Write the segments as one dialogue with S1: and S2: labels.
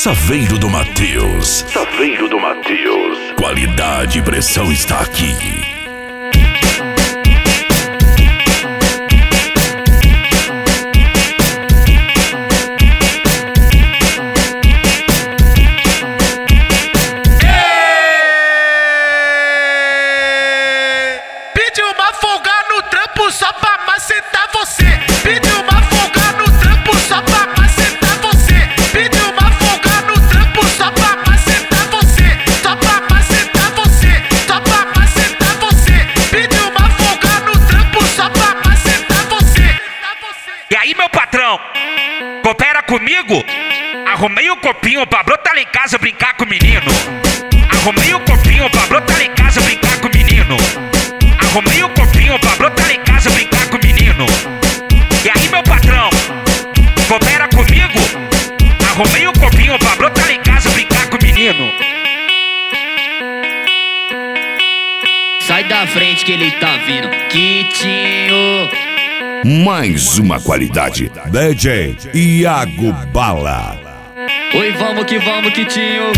S1: Saveiro do Matheus. Saveiro do Matheus. Qualidade e pressão está aqui.
S2: Pediu uma folga no trampo só pra macetar você. Pediu uma folga no trampo só pra macetar você. Pediu uma folga no trampo só pra macetar você. Só pra macetar você. Só pra macetar você. Pediu uma folga no trampo só pra macetar você.
S3: E aí, meu patrão, coopera comigo? Arrumei o copinho pra brotar lá em casa brincar com o menino. Arrumei o copinho pra brotar lá em casa brincar com o menino. Arrumei o copinho pra brotar lá em casa brincar com o menino. E aí, meu patrão, coopera comigo? Arrumei o copinho pra brotar lá em casa brincar com o menino.
S4: Sai da frente que ele tá vindo, Quitinho.
S1: Mais uma qualidade. DJ Iago Bala.
S4: Oi, vamos, Quitinho.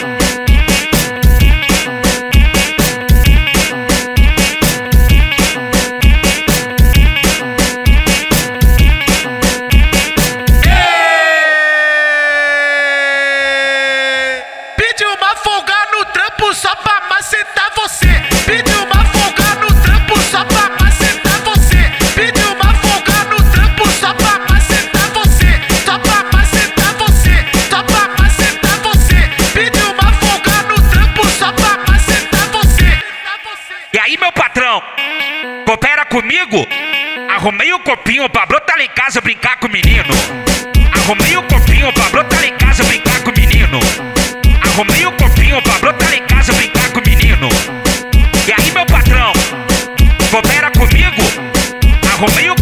S2: Pediu uma folga no trampo só pra macetar você. Pediu uma folga no trampo só pra macetar você. Pediu uma folga no trampo só pra macetar você. Só pra macetar você. Só pra macetar você. Pediu uma folga no trampo só pra macetar você.
S3: E aí, meu patrão, coopera comigo? Arrumei o copinho pra brotar lá em casa brincar com o menino. Arrumei o copinho pra brotar lá em casa brincar com o menino. Arrumei o copinho pra brotar lá em casa brincar com o menino. E aí, meu patrão, coopera comigo? Arrumei o